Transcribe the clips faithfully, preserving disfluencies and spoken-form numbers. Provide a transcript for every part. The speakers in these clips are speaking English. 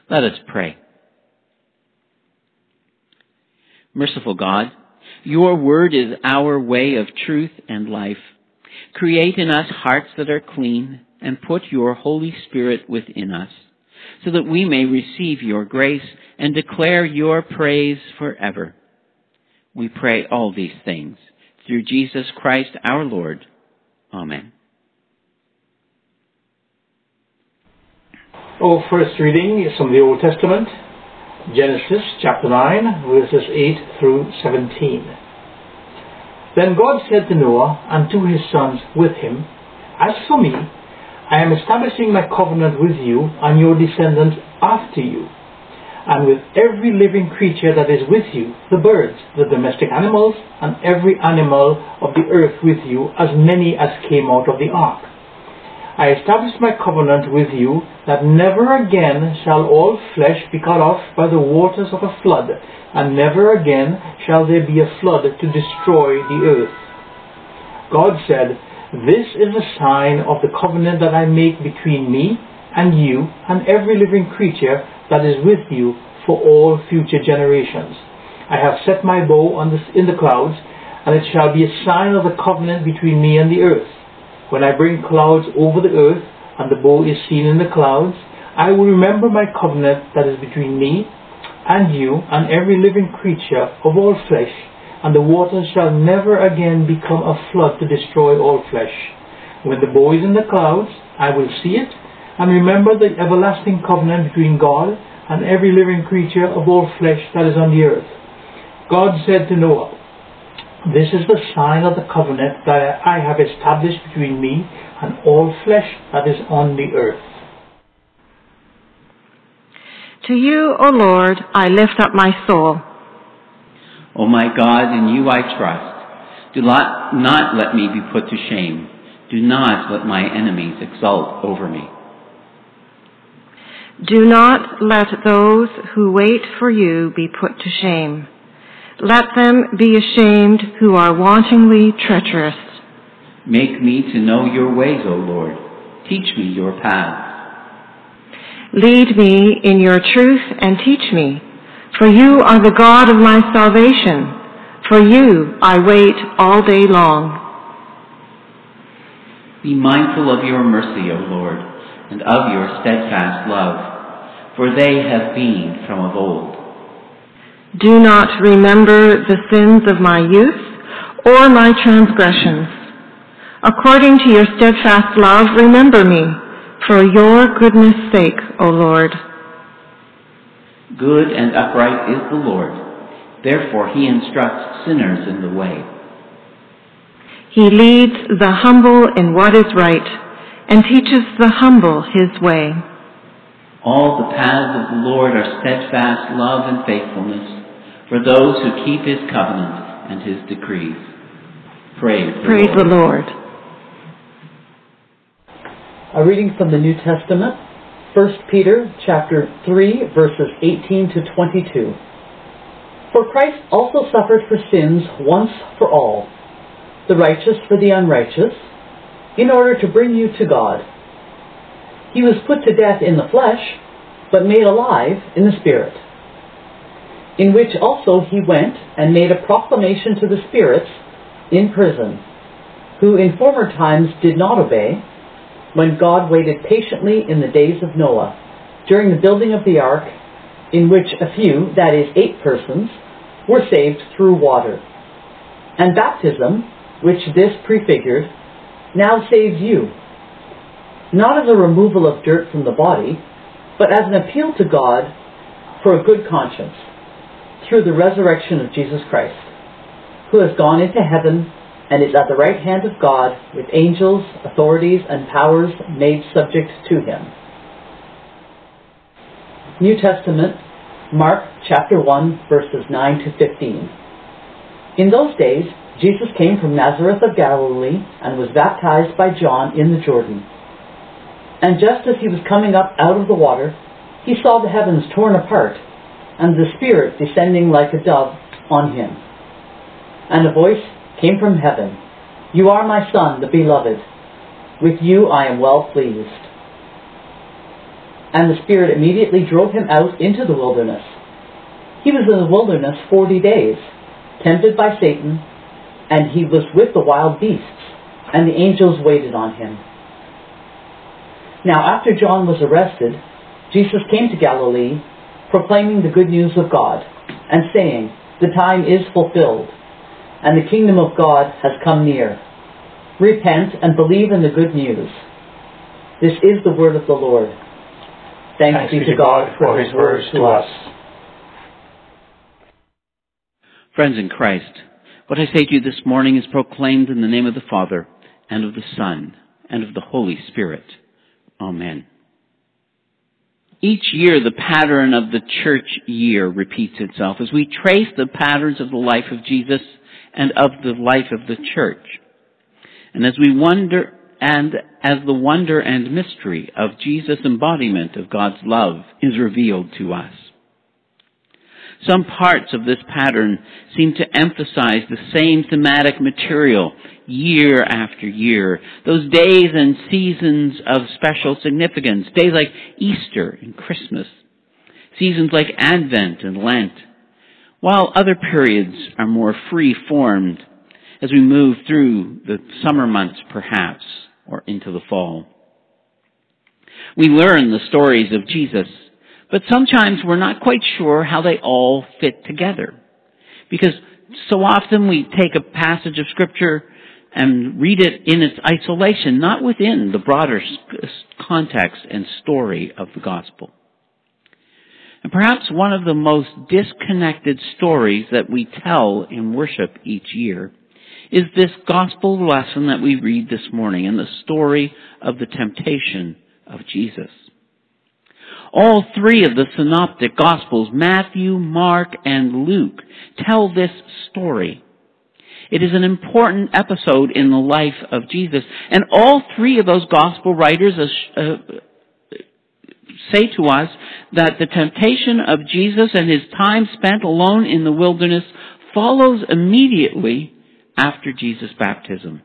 Let us pray. Merciful God, your word is our way of truth and life. Create in us hearts that are clean and put your Holy Spirit within us so that we may receive your grace and declare your praise forever. We pray all these things through Jesus Christ our Lord. Amen. Our first reading is from the Old Testament, Genesis chapter nine, verses eight through seventeen. Then God said to Noah and to his sons with him, As for me, I am establishing my covenant with you and your descendants after you, and with every living creature that is with you, the birds, the domestic animals, and every animal of the earth with you, as many as came out of the ark. I established my covenant with you that never again shall all flesh be cut off by the waters of a flood, and never again shall there be a flood to destroy the earth. God said, This is a sign of the covenant that I make between me and you and every living creature that is with you for all future generations. I have set my bow on the, in the clouds, and it shall be a sign of the covenant between me and the earth. When I bring clouds over the earth, and the bow is seen in the clouds, I will remember my covenant that is between me and you and every living creature of all flesh, and the waters shall never again become a flood to destroy all flesh. When the bow is in the clouds, I will see it, and remember the everlasting covenant between God and every living creature of all flesh that is on the earth. God said to Noah, This is the sign of the covenant that I have established between me and all flesh that is on the earth. To you, O Lord, I lift up my soul. O my God, in you I trust. Do not, not let me be put to shame. Do not let my enemies exult over me. Do not let those who wait for you be put to shame. Let them be ashamed who are wantonly treacherous. Make me to know your ways, O Lord. Teach me your paths. Lead me in your truth and teach me, for you are the God of my salvation. For you I wait all day long. Be mindful of your mercy, O Lord, and of your steadfast love, for they have been from of old. Do not remember the sins of my youth or my transgressions. According to your steadfast love, remember me, for your goodness' sake, O Lord. Good and upright is the Lord. Therefore he instructs sinners in the way. He leads the humble in what is right and teaches the humble his way. All the paths of the Lord are steadfast love and faithfulness for those who keep his covenant and his decrees. Praise, Praise the Lord. the Lord. A reading from the New Testament, First Peter chapter three, verses eighteen to twenty-two. For Christ also suffered for sins once for all, the righteous for the unrighteous, in order to bring you to God. He was put to death in the flesh, but made alive in the Spirit, in which also he went and made a proclamation to the spirits in prison, who in former times did not obey, when God waited patiently in the days of Noah, during the building of the ark, in which a few, that is, eight persons, were saved through water. And baptism, which this prefigured, now saves you, not as a removal of dirt from the body, but as an appeal to God for a good conscience, through the resurrection of Jesus Christ, who has gone into heaven and is at the right hand of God, with angels, authorities, and powers made subject to him. New Testament, Mark chapter one, verses nine to fifteen. In those days, Jesus came from Nazareth of Galilee and was baptized by John in the Jordan. And just as he was coming up out of the water, he saw the heavens torn apart, and the Spirit descending like a dove on him. And a voice came from heaven, You are my Son, the Beloved. With you I am well pleased. and the Spirit immediately drove him out into the wilderness. He was in the wilderness forty days, tempted by Satan, and he was with the wild beasts, and the angels waited on him. Now after John was arrested, Jesus came to Galilee, proclaiming the good news of God, and saying, "The time is fulfilled, and the kingdom of God has come near. Repent and believe in the good news." This is the word of the Lord. Thanks, Thanks be to God for his words to us. Friends in Christ, what I say to you this morning is proclaimed in the name of the Father, and of the Son, and of the Holy Spirit. Amen. Each year, the pattern of the church year repeats itself as we trace the patterns of the life of Jesus and of the life of the church. And as we wonder, and as the wonder and mystery of Jesus' embodiment of God's love is revealed to us. Some parts of this pattern seem to emphasize the same thematic material year after year. Those days and seasons of special significance. Days like Easter and Christmas. Seasons like Advent and Lent. While other periods are more free-formed as we move through the summer months perhaps, or into the fall. We learn the stories of Jesus, but sometimes we're not quite sure how they all fit together. Because so often we take a passage of Scripture and read it in its isolation, not within the broader context and story of the gospel. And perhaps one of the most disconnected stories that we tell in worship each year is this gospel lesson that we read this morning and the story of the temptation of Jesus. All three of the synoptic gospels, Matthew, Mark, and Luke, tell this story. It is an important episode in the life of Jesus. And all three of those gospel writers uh, say to us that the temptation of Jesus and his time spent alone in the wilderness follows immediately after Jesus' baptism.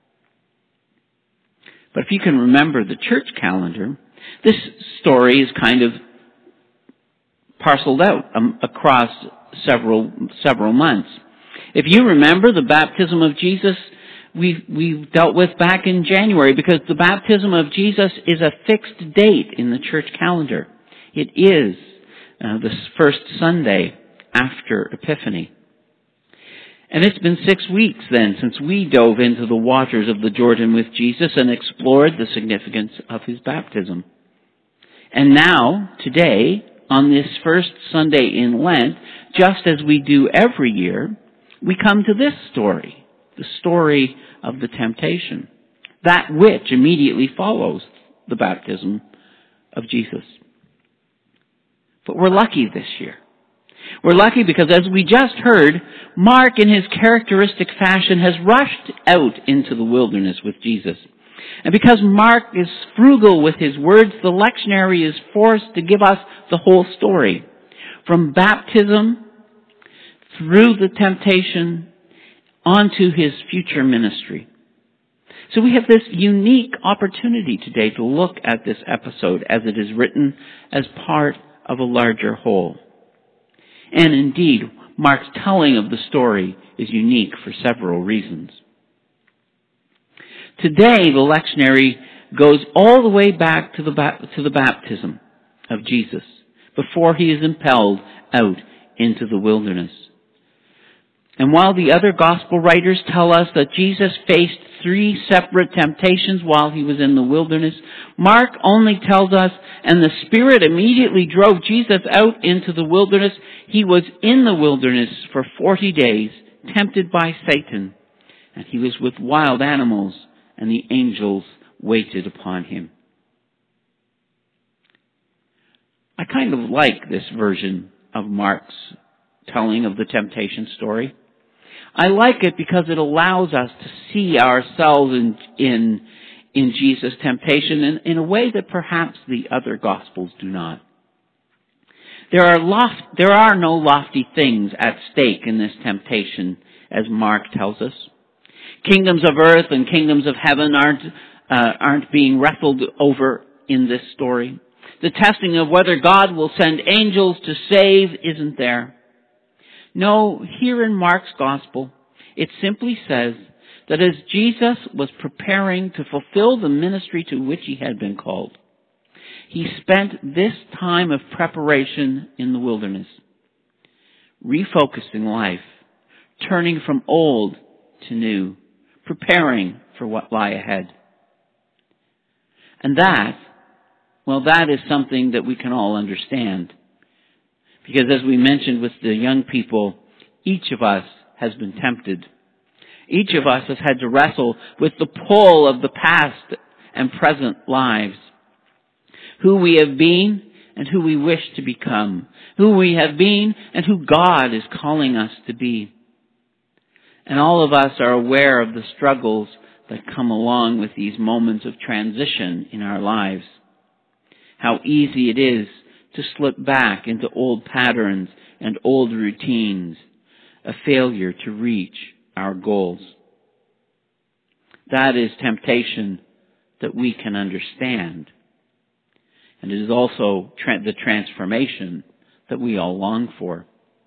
But if you can remember the church calendar, this story is kind of parceled out um, across several several months. If you remember the baptism of Jesus, we we dealt with back in January, because the baptism of Jesus is a fixed date in the church calendar. It is uh, the first Sunday after Epiphany. And it's been six weeks then since we dove into the waters of the Jordan with Jesus and explored the significance of his baptism. And now, today, on this first Sunday in Lent, just as we do every year, we come to this story, the story of the temptation, that which immediately follows the baptism of Jesus. But we're lucky this year. We're lucky because, as we just heard, Mark, in his characteristic fashion, has rushed out into the wilderness with Jesus. And because Mark is frugal with his words, the lectionary is forced to give us the whole story, from baptism through the temptation onto his future ministry. So we have this unique opportunity today to look at this episode as it is written as part of a larger whole. And indeed, Mark's telling of the story is unique for several reasons. Today, the lectionary goes all the way back to the to the baptism of Jesus, before he is impelled out into the wilderness. And while the other gospel writers tell us that Jesus faced three separate temptations while he was in the wilderness, Mark only tells us, and the Spirit immediately drove Jesus out into the wilderness. He was in the wilderness for forty days, tempted by Satan, and he was with wild animals, and the angels waited upon him. I kind of like this version of Mark's telling of the temptation story. I like it because it allows us to see ourselves in in, in Jesus' temptation in, in a way that perhaps the other Gospels do not. There are loft, there are no lofty things at stake in this temptation, as Mark tells us. Kingdoms of earth and kingdoms of heaven aren't uh, aren't being wrestled over in this story. The testing of whether God will send angels to save isn't there. No, here in Mark's Gospel, it simply says that as Jesus was preparing to fulfill the ministry to which he had been called, he spent this time of preparation in the wilderness, refocusing life, turning from old to new, preparing for what lie ahead. And that, well, that is something that we can all understand. Because as we mentioned with the young people, each of us has been tempted. Each of us has had to wrestle with the pull of the past and present lives. Who we have been and who we wish to become. Who we have been and who God is calling us to be. And all of us are aware of the struggles that come along with these moments of transition in our lives. How easy it is to slip back into old patterns and old routines, a failure to reach our goals. That is temptation that we can understand. And it is also tra- the transformation that we all long for.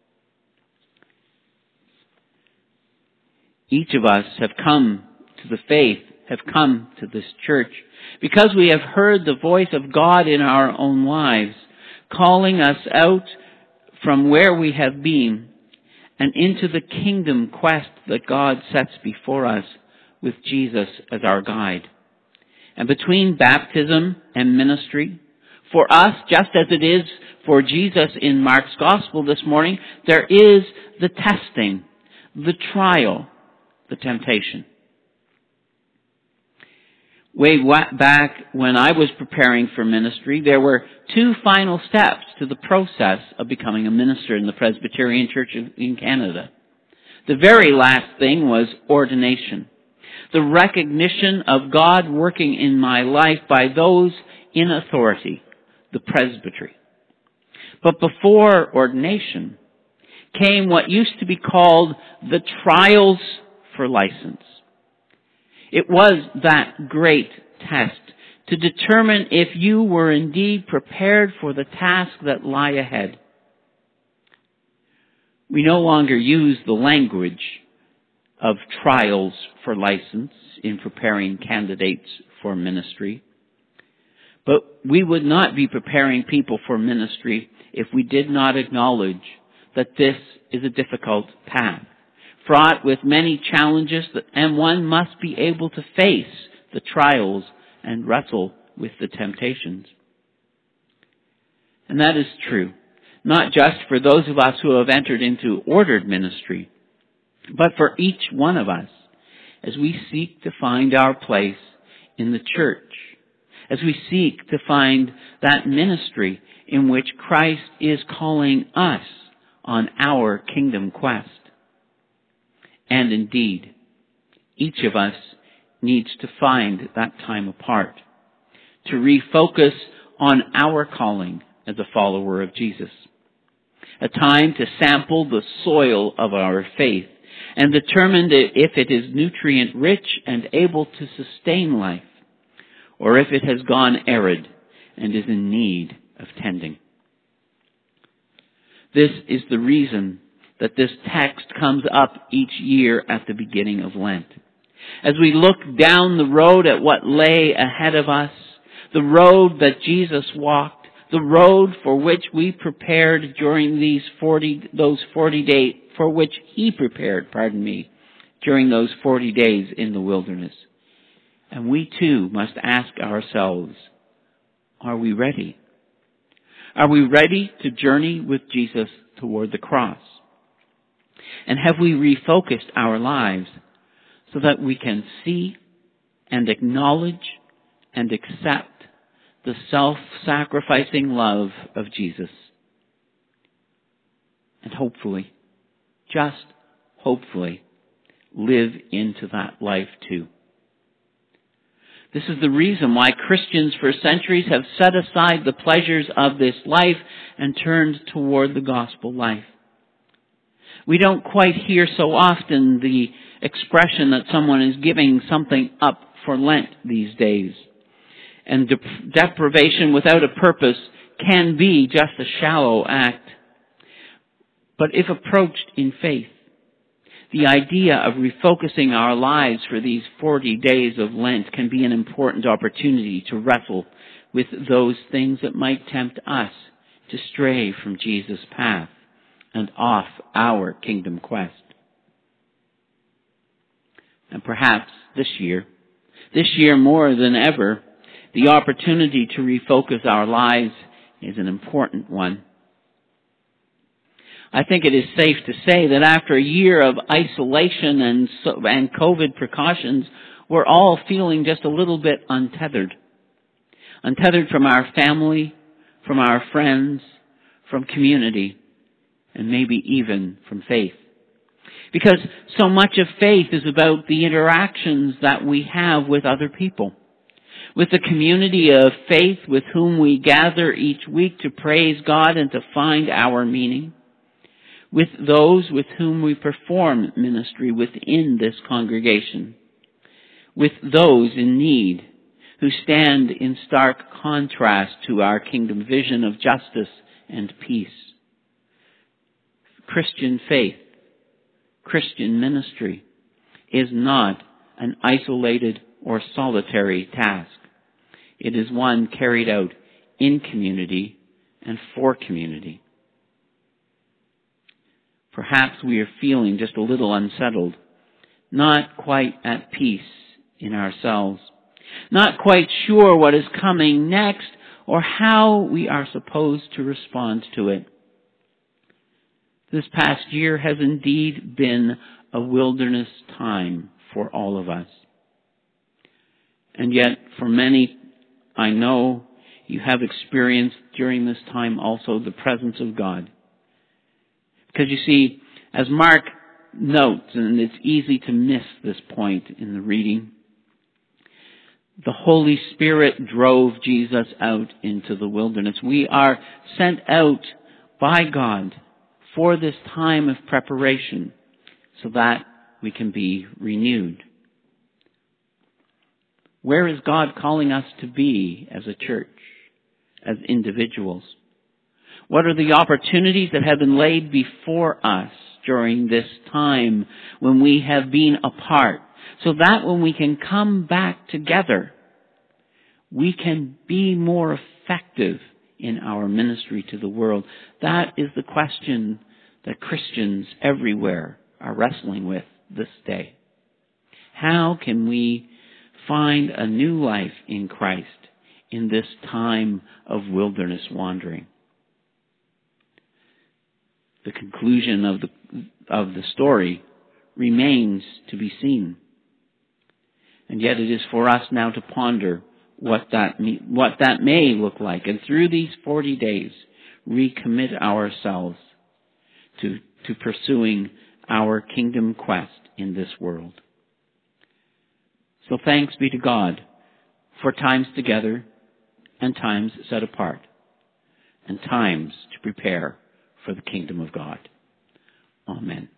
Each of us have come to the faith, have come to this church, because we have heard the voice of God in our own lives, calling us out from where we have been and into the kingdom quest that God sets before us with Jesus as our guide. And between baptism and ministry, for us, just as it is for Jesus in Mark's Gospel this morning, there is the testing, the trial, the temptation. Way back when I was preparing for ministry, there were two final steps to the process of becoming a minister in the Presbyterian Church in Canada. The very last thing was ordination. The recognition of God working in my life by those in authority, the presbytery. But before ordination came what used to be called the trials for license. It was that great test to determine if you were indeed prepared for the task that lie ahead. We no longer use the language of trials for license in preparing candidates for ministry. But we would not be preparing people for ministry if we did not acknowledge that this is a difficult path, fraught with many challenges, and one must be able to face the trials and wrestle with the temptations. And that is true, not just for those of us who have entered into ordered ministry, but for each one of us as we seek to find our place in the church, as we seek to find that ministry in which Christ is calling us on our kingdom quest. And indeed, each of us needs to find that time apart, to refocus on our calling as a follower of Jesus. A time to sample the soil of our faith and determine if it is nutrient rich and able to sustain life, or if it has gone arid and is in need of tending. This is the reason that this text comes up each year at the beginning of Lent. As we look down the road at what lay ahead of us, the road that Jesus walked, the road for which we prepared during these forty, those forty days, for which He prepared, pardon me, during those forty days in the wilderness. And we too must ask ourselves, are we ready? Are we ready to journey with Jesus toward the cross? And have we refocused our lives so that we can see and acknowledge and accept the self-sacrificing love of Jesus? And hopefully, just hopefully, live into that life too. This is the reason why Christians for centuries have set aside the pleasures of this life and turned toward the gospel life. We don't quite hear so often the expression that someone is giving something up for Lent these days. And dep- deprivation without a purpose can be just a shallow act. But if approached in faith, the idea of refocusing our lives for these forty days of Lent can be an important opportunity to wrestle with those things that might tempt us to stray from Jesus' path and off our kingdom quest. And perhaps this year, this year more than ever, the opportunity to refocus our lives is an important one. I think it is safe to say that after a year of isolation and so, and COVID precautions, we're all feeling just a little bit untethered. Untethered from our family, from our friends, from community, and maybe even from faith. Because so much of faith is about the interactions that we have with other people. With the community of faith with whom we gather each week to praise God and to find our meaning. With those with whom we perform ministry within this congregation. With those in need who stand in stark contrast to our kingdom vision of justice and peace. Christian faith, Christian ministry is not an isolated or solitary task. It is one carried out in community and for community. Perhaps we are feeling just a little unsettled, not quite at peace in ourselves, not quite sure what is coming next or how we are supposed to respond to it. This past year has indeed been a wilderness time for all of us. And yet, for many, I know you have experienced during this time also the presence of God. Because you see, as Mark notes, and it's easy to miss this point in the reading, the Holy Spirit drove Jesus out into the wilderness. We are sent out by God for this time of preparation so that we can be renewed. Where is God calling us to be as a church, as individuals? What are the opportunities that have been laid before us during this time when we have been apart, so that when we can come back together, we can be more effective in our ministry to the world? That is the question that Christians everywhere are wrestling with this day. How can we find a new life in Christ in this time of wilderness wandering? The conclusion of the of the story remains to be seen. And yet it is for us now to ponder what that me, what that may look like. And through these forty days, recommit ourselves to, to pursuing our kingdom quest in this world. So thanks be to God for times together and times set apart and times to prepare for the kingdom of God. Amen.